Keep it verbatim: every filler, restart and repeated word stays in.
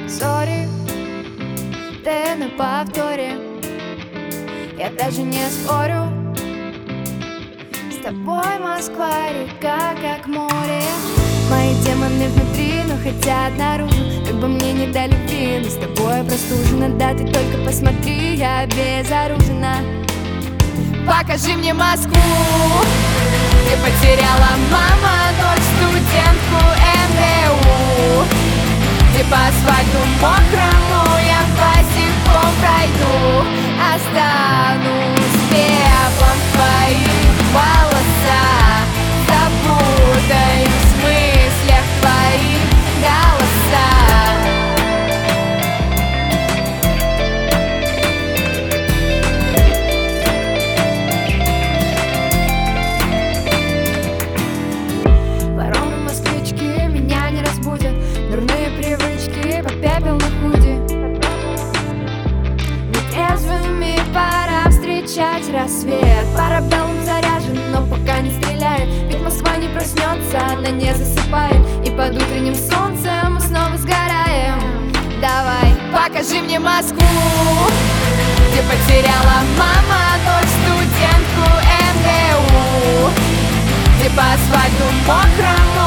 Сори, ты на повторе, я даже не спорю. С тобой Москва, река, как море. Мои демоны внутри, но хотят наружу. Как бы мне не дали любви, но с тобой простужена. Да, ты только посмотри, я безоружена. Покажи мне Москву, где потеряла мама дочь, студентку эм дэ у, где по асфальту мокрому я босиком пройду. Останусь пеплом в твоих волосах, запутаюсь в мыслях твоих голосах. Вороны-москвички меня не разбудят, дурные привычки по пепел на худи. Нетрезвыми пора встречать рассвет. Парабеллум заряжен, но пока не стреляет. Ведь Москва не проснется, она не засыпает. И под утренним солнцем мы снова сгораем. Давай, покажи мне Москву, где потеряла мама дочь, студентку эм дэ у, где по асфальту мокрому